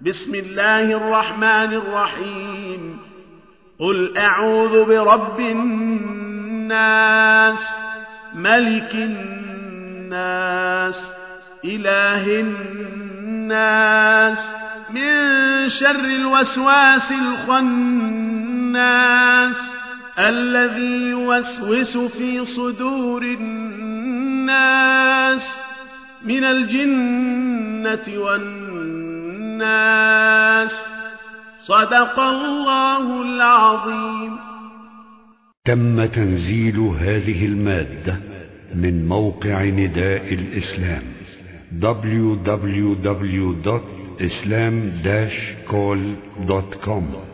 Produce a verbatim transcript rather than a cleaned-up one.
بسم الله الرحمن الرحيم. قل أعوذ برب الناس، ملك الناس، إله الناس، من شر الوسواس الخناس الذي يوسوس في صدور الناس من الجنة والناس. صدق الله العظيم. تم تنزيل هذه المادة من موقع نداء الإسلام دبليو دبليو دبليو دوت إسلام داش كول دوت كوم.